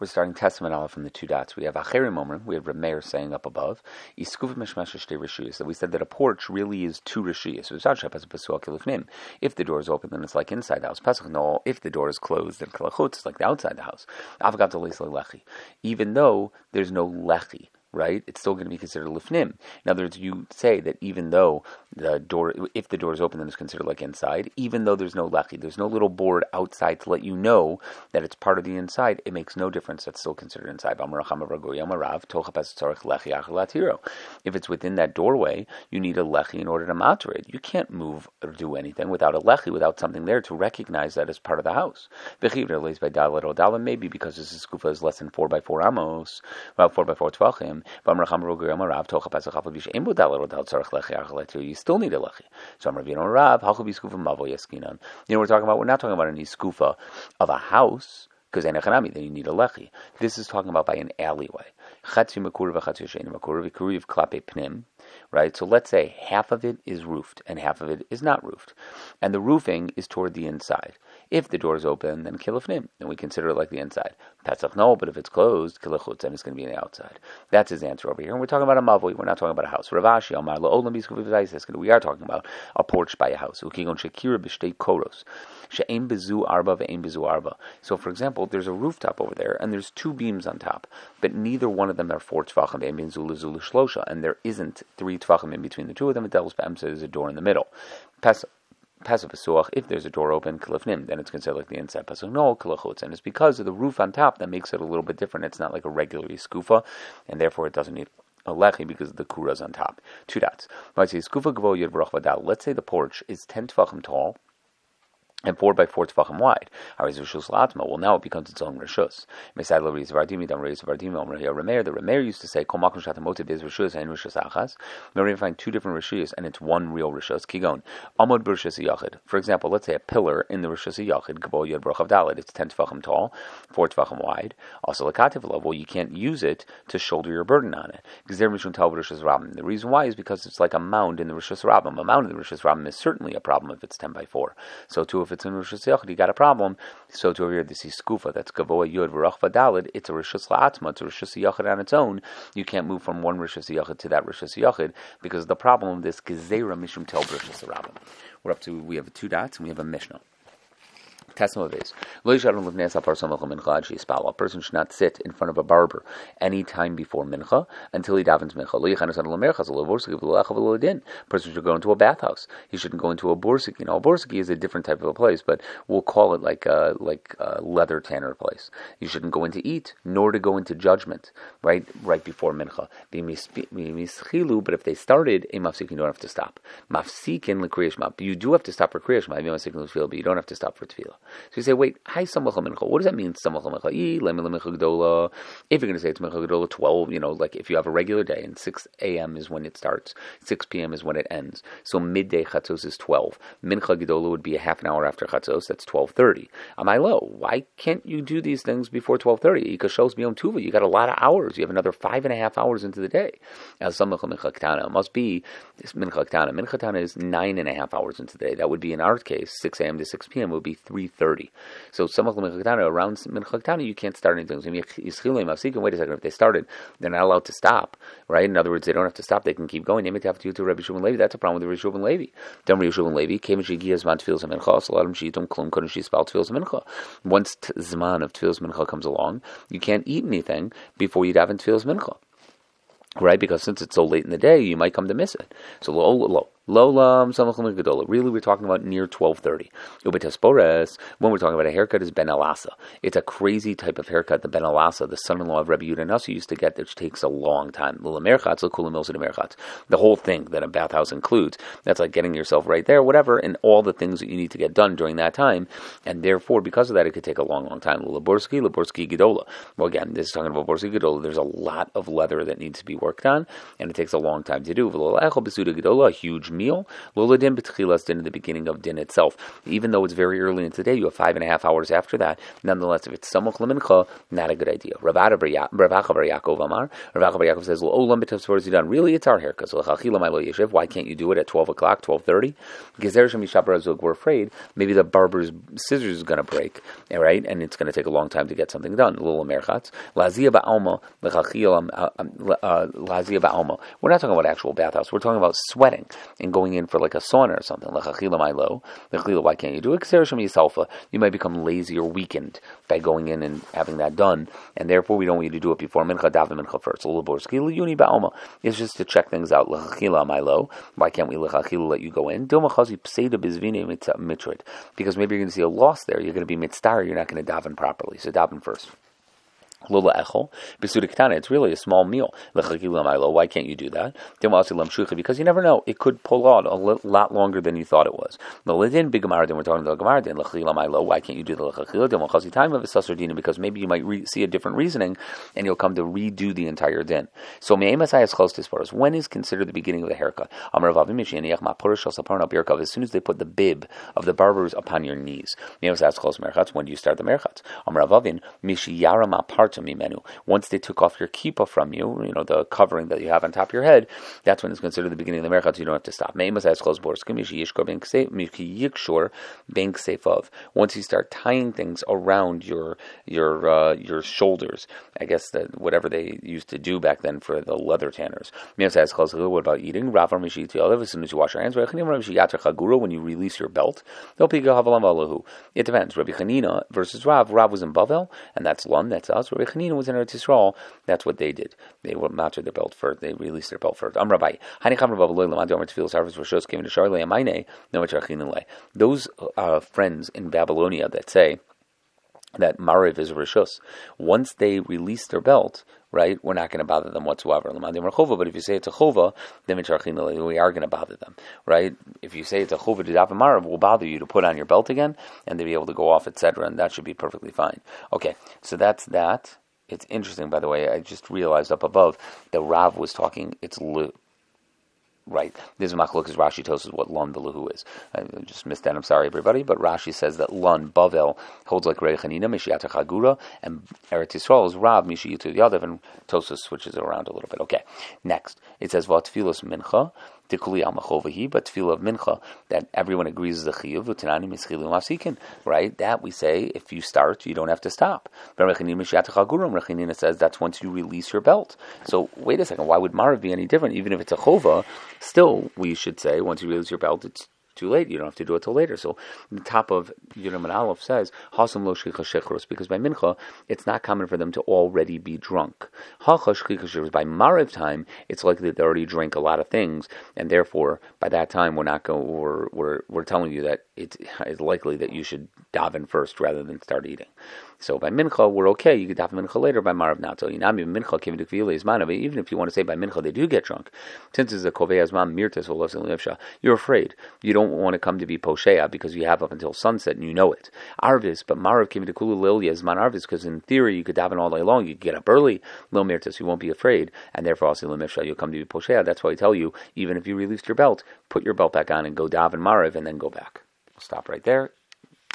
We're starting Testament from the two dots. We have Acherim Omer, we have Reb Meir saying up above, Iskuf Mishmash Shtei Rishuyos, that we said that a porch really is two Rishuyos. If the door is open, then it's like inside the house. Pesach, no, if the door is closed, then Kalachutz is like the outside the house. Avgat Lechi. Even though there's no Lechi, right? It's still going to be considered lifnim. In other words, you say that even though if the door is open, then it's considered like inside. Even though there's no lechi, there's no little board outside to let you know that it's part of the inside. It makes no difference. That's still considered inside. If it's within that doorway, you need a lechi in order to matter it. You can't move or do anything without a lechi, without something there to recognize that as part of the house. Maybe because this skufa is less than 4 by 4 amos, about 4 by 4 tvachim. You still need a lechi. So we're talking about, we're not talking about any skufa of a house, because then you need a lechi. This is talking about by an alleyway. Right? So let's say half of it is roofed and half of it is not roofed. And the roofing is toward the inside. If the door is open, then kilafnim, then we consider it like the inside. Pesach, no, but if it's closed, kilachutz, then it's going to be on the outside. That's his answer over here. And we're talking about a mavoi, we're not talking about a house. Ravashi, we are talking about a porch by a house. So for example, there's a rooftop over there, and there's 2 beams on top, but neither one of them are 4 tvachim, and there isn't 3 tvachim in between the two of them. It doubles b'em, so there's a door in the middle. If there's a door open, kalifnim, then it's considered like the inside. No, kalachutz, and it's because of the roof on top that makes it a little bit different. It's not like a regular skufa, and therefore it doesn't need a lechi because of the kuras on top. 2 dots. Let's say the porch is 10 tvachim tall and 4 by 4 tefachim wide. Well, now it becomes its own rishus. The Remeir used to say, we're going to find 2 different rishus, and it's one real rishus. Kigon, amod b'rishus yachid. For example, let's say a pillar in the rishus yachid, gabol yod brachav daled. It's 10 tefachim tall, 4 tefachim wide. Also, lekativ level, you can't use it to shoulder your burden on it. The reason why is because it's like a mound in the rishus rabbim. A mound in the rishus rabbim is certainly a problem if it's 10 by 4. So too, if it's in Rishus Yachid, you got a problem. So to over here, this is skufa, that's Gavoa Yud V'Rach V'Dalid, it's a Rishus La'atma, it's a Rishus Yachid on its own. You can't move from one Rishus Yachid to that Rishus Yachid because of the problem of this Gezerah Mishum Tel Rishus Rabbim. We have 2 dots and we have a Mishnah. Testimony is a person should not sit in front of a barber any time before mincha until he davens mincha. A person should go into a bathhouse. He shouldn't go into a borsiki. Now, a borsiki is a different type of a place, but we'll call it like a leather tanner place. You shouldn't go in to eat, nor to go into judgment right before mincha. But if they started a mafsik, you don't have to stop. Mafsikin l'kriyas shema. You do have to stop for kriyas shema, but you don't have to stop for tefillah. So you say, wait, hi samach mincha. What does that mean, samach mincha? If you're going to say it's mincha gedola 12, like if you have a regular day and 6 a.m. is when it starts, 6 p.m. is when it ends. So midday chatzos is 12. Mincha gedola would be a half an hour after chatzos. That's 12:30. Am I low? Why can't you do these things before 12:30? Ikashos biyom tuva. You got a lot of hours. You have another 5.5 hours into the day. As samach mincha ktana, it must be this mincha ktana. Mincha ktana is 9.5 hours into the day. That would be in our case 6 a.m. to 6 p.m. would be 3:30. So samach mincha ktana, around mincha ktana you can't start anything. Wait a second. If they started, they're not allowed to stop. Right? In other words, they don't have to stop. They can keep going. They might have to do to Rabbi Shimon Levi. That's a problem with Rabbi Shimon Levi. Rabbi Shimon Levi came and she gives zman tefillas mincha. So a lot of them she don't klum couldn't she spell tefillas mincha. Once zman of tefillas mincha comes along, you can't eat anything before you daven tefillas mincha. Right? Because since it's so late in the day, you might come to miss it. So Lolam samachlim gedola. Really, we're talking about near 12:30. Ubetaspores, when we're talking about a haircut, is Ben Elasa. It's a crazy type of haircut. The Ben Elasa, the son-in-law of Rabbi Yehuda Nasi, used to get, which takes a long time. The whole thing that a bathhouse includes. That's like getting yourself right there, whatever, and all the things that you need to get done during that time. And therefore, because of that, it could take a long, long time. Laborski gedola. Well, again, this is talking about Borski gedola. There's a lot of leather that needs to be worked on, and it takes a long time to do. A huge meal. Lola din b'tchilas din in the beginning of din itself. Even though it's very early in the day, you have 5.5 hours after that. Nonetheless, if it's samuch lemincha, not a good idea. Rav Acha bar Yaakov Amar. Rav Acha bar Yaakov says, "Olam b'tavsor zidan." Really, it's our haircut. So why can't you do it at 12 o'clock, 12:30? We're afraid maybe the barber's scissors is going to break, right? And it's going to take a long time to get something done. Little merchatz. Lazia ba'alma. We're not talking about actual bathhouse. We're talking about sweating and going in for like a sauna or something. Why can't you do it? You might become lazy or weakened by going in and having that done, and therefore we don't want you to do it before mincha, daven mincha first. It's just to check things out. Why can't we let you go in? Because maybe you're going to see a loss there. You're going to be mitzvah. You're not going to daven properly. So daven first. Lola echol, b'suda it's really a small meal. Why can't you do that? Because you never know. It could pull out a lot longer than you thought it was. We're talking about the Gemara. Why can't you do the lechachila? Time of a because maybe you might see a different reasoning, and you'll come to redo the entire din. So when is considered the beginning of the haircut? As soon as they put the bib of the barbers upon your knees. When do you start the merchatz? Once they took off your kippah from you, the covering that you have on top of your head, that's when it's considered the beginning of the merchatz. You don't have to stop. Once you start tying things around your shoulders, I guess that whatever they used to do back then for the leather tanners. What about eating? As soon as you wash your hands, when you release your belt, it depends. Rabbi Chanina versus Rav. Rav was in Bavel, and that's Lund, that's us. Rabbi Chanina was in Eretz Yisrael. That's what they did. They were mounted their belt first. They released their belt first. Those friends in Babylonia that say that Mariv is Rishus, once they release their belt, right, we're not going to bother them whatsoever. But if you say it's a chova, then we are going to bother them, right? If you say it's a chova to daven Mariv, we'll bother you to put on your belt again and to be able to go off, etc., and that should be perfectly fine. Okay, so that's that. It's interesting, by the way, I just realized up above that Rav was talking, it's lu. Right. This is machlokes Rashi tells us what lun v'luhu is. I just missed that. I'm sorry, everybody. But Rashi says that lun Bavel holds like Rei Chanina Mishiyata Chagura, and Eretz Yisrael is Rav Mishiyitu Yadav, and Tosas switches it around a little bit. Okay. Next, it says Vatfilos Mincha. But tefillah of mincha that everyone agrees is a chiyuv, right? That we say if you start, you don't have to stop. Rechanina says that's once you release your belt. So wait a second, why would Mariv be any different? Even if it's a chova, still we should say once you release your belt, it's too late. You don't have to do it till later. So the top of Yudam and Aleph says Hasam lo shchicha shechros, because by mincha it's not common for them to already be drunk. Hacha shchicha shechros, by Mariv time it's likely that they already drank a lot of things, and therefore by that time we're telling you that it's likely that you should daven first rather than start eating. So by mincha we're okay. You could daven mincha later. By Mariv not. So Yinami mincha kivin dekvila ismanav. Even if you want to say by mincha they do get drunk, since it's a kovei azman mirtas or lovsin levsha, you're afraid. You don't want to come to be poshea because you have up until sunset and you know it. Arvis, but Mariv kivin dekulu lilya isman arvis, because in theory you could daven all day long. You could get up early, lil mirtas. You won't be afraid, and therefore also lemivsha you'll come to be poshea. That's why I tell you, even if you released your belt, put your belt back on and go daven Mariv and then go back. I'll stop right there.